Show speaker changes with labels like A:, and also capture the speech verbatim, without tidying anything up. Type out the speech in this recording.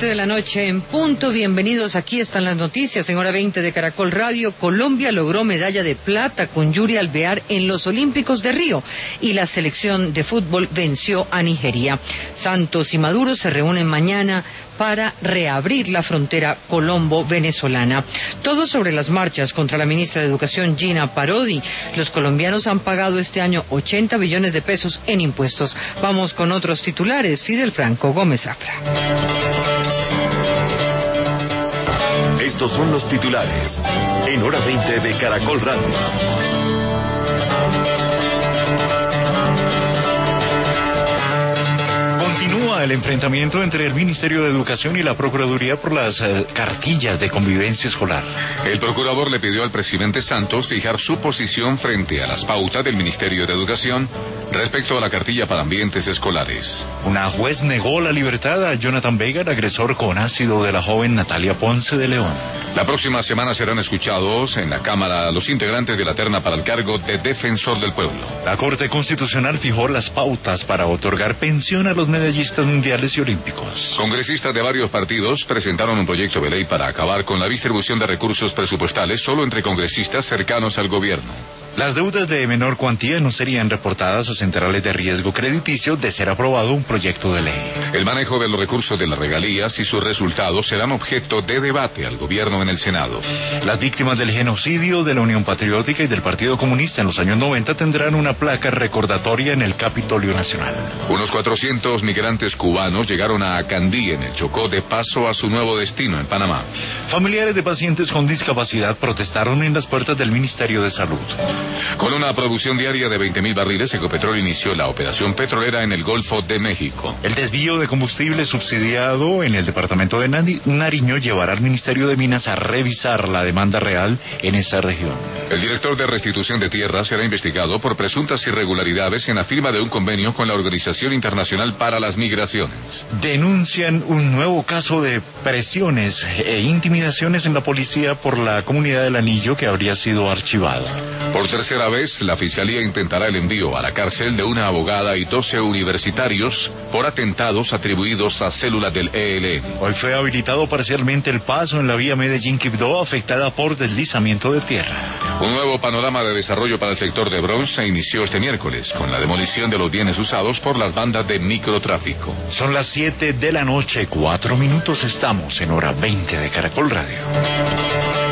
A: siete de la noche en punto. Bienvenidos, aquí están las noticias. En hora veinte de Caracol Radio, Colombia logró medalla de plata con Yuri Alvear en los Olímpicos de Río y la selección de fútbol venció a Nigeria. Santos y Maduro se reúnen mañana para reabrir la frontera colombo-venezolana. Todo sobre las marchas contra la ministra de Educación, Gina Parodi. Los colombianos han pagado este año ochenta billones de pesos en impuestos. Vamos con otros titulares. Fidel Franco Gómez Zafra.
B: Estos son los titulares en hora veinte de Caracol Radio.
C: Continúa el enfrentamiento entre el Ministerio de Educación y la Procuraduría por las eh, cartillas de convivencia escolar.
D: El procurador le pidió al presidente Santos fijar su posición frente a las pautas del Ministerio de Educación respecto a la cartilla para ambientes escolares.
C: Una juez negó la libertad a Jonathan Vega, el agresor con ácido de la joven Natalia Ponce de León.
D: La próxima semana serán escuchados en la Cámara los integrantes de la terna para el cargo de Defensor del Pueblo.
C: La Corte Constitucional fijó las pautas para otorgar pensión a los medallistas mundiales y olímpicos.
D: Congresistas de varios partidos presentaron un proyecto de ley para acabar con la distribución de recursos presupuestales solo entre congresistas cercanos al gobierno.
C: Las deudas de menor cuantía no serían reportadas a centrales de riesgo crediticio de ser aprobado un proyecto de ley.
D: El manejo de los recursos de las regalías y sus resultados serán objeto de debate al gobierno en el Senado.
C: Las víctimas del genocidio de la Unión Patriótica y del Partido Comunista en los años noventa tendrán una placa recordatoria en el Capitolio Nacional.
D: Unos cuatrocientos migrantes cubanos llegaron a Candí, en el Chocó, de paso a su nuevo destino en Panamá.
C: Familiares de pacientes con discapacidad protestaron en las puertas del Ministerio de Salud.
D: Con una producción diaria de veinte mil barriles, Ecopetrol inició la operación petrolera en el Golfo de México.
C: El desvío de combustible subsidiado en el departamento de Nariño llevará al Ministerio de Minas a revisar la demanda real en esa región.
D: El director de Restitución de Tierra será investigado por presuntas irregularidades en la firma de un convenio con la Organización Internacional para las Migraciones.
C: Denuncian un nuevo caso de presiones e intimidaciones en la policía por la comunidad del Anillo que habría sido archivado.
D: Por tercera vez, la Fiscalía intentará el envío a la cárcel de una abogada y doce universitarios por atentados atribuidos a células del E L N.
C: Hoy fue habilitado parcialmente el paso en la vía Medellín-Quibdó, afectada por deslizamiento de tierra.
D: Un nuevo panorama de desarrollo para el sector de Bronx se inició este miércoles con la demolición de los bienes usados por las bandas de microtráfico.
C: Son las siete de la noche, cuatro minutos, estamos en hora veinte de Caracol Radio.